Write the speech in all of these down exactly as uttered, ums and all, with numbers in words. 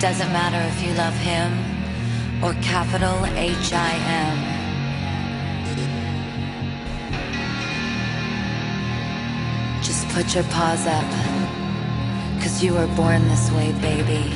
doesn't matter if you love him or capital H I M. Just put your paws up, 'cause you were born this way, baby.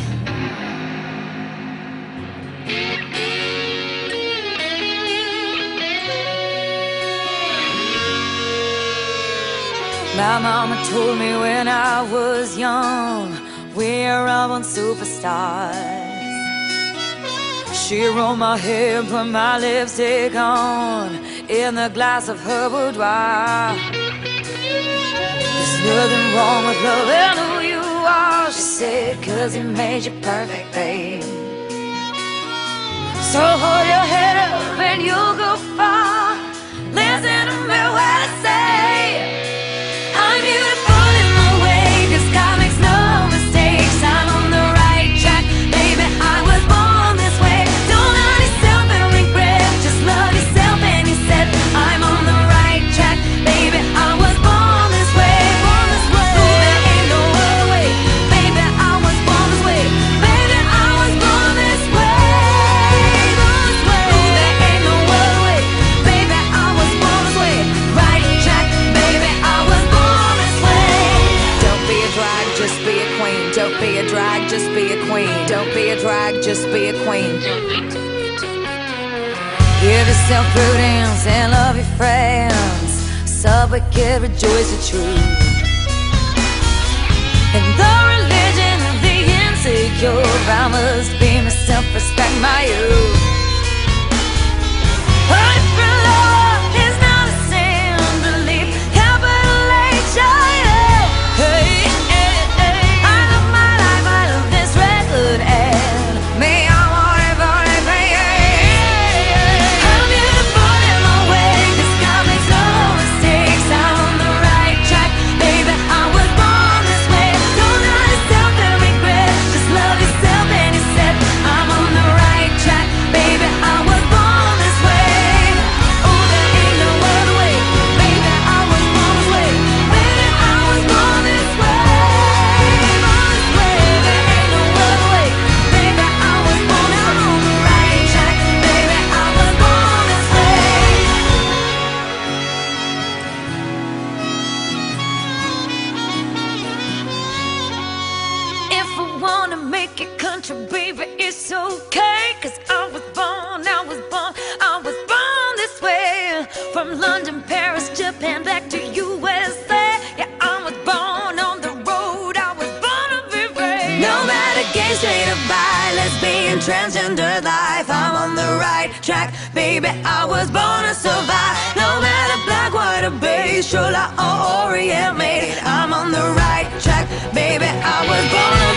My mama told me when I was young, we're all born superstars. She rolled my hair, put my lipstick on in the glass of her boudoir. There's nothing wrong with loving who you are, she said, 'cause he made you perfect, babe. So hold your head up and you'll go far. Listen to me when I say I'm beautiful in my way, 'cause God makes no mistakes. I'm on the right track, baby, I was born this way. Don't hurt yourself and regret, just love yourself. And he said, I'm on the right track, baby, I was born this way, born this way. Ooh, there ain't no other way, baby, I was born this way. Baby, I was born this way, born this way. Ooh, there ain't no other way, baby, I was born this way. Right track, baby, I was born this way. Don't be a drag, just be a queen. Don't be a drag, just be a queen. Don't be a drag, just be a queen. Give yourself prudence and love your friends. Sub wicked, rejoice the truth. In the religion of the insecure, I must be myself, respect my youth. Hurting for love is not a sin, believe capital H I M. Hey, hey, hey. I love my life, I love this record, and me, I want it for it, baby. I'm beautiful in my way, 'cause God makes no mistakes. I'm on the right track, baby, I was born this way. Don't hurt yourself and regret, just love yourself. And he said, I'm on the right track, baby, I was born this way. Oh, there ain't no other way, baby, I was born this way. Baby, I was born this way, born this way. There ain't no other way, baby, I was born. I'm on the right track, baby, I was born this way. If I wanna make it country, baby, it's okay, 'cause I was born, I was born, I was born this way. From London, Paris, Japan, back to U S A. Yeah, I was born on the road, I was born to be brave. No matter gay, straight or bi, lesbian, transgender life, I'm on the right track, baby, I was born to survive. No matter black, white or beige, Chola or Orient, made it, I'm on the right track, baby, I was born to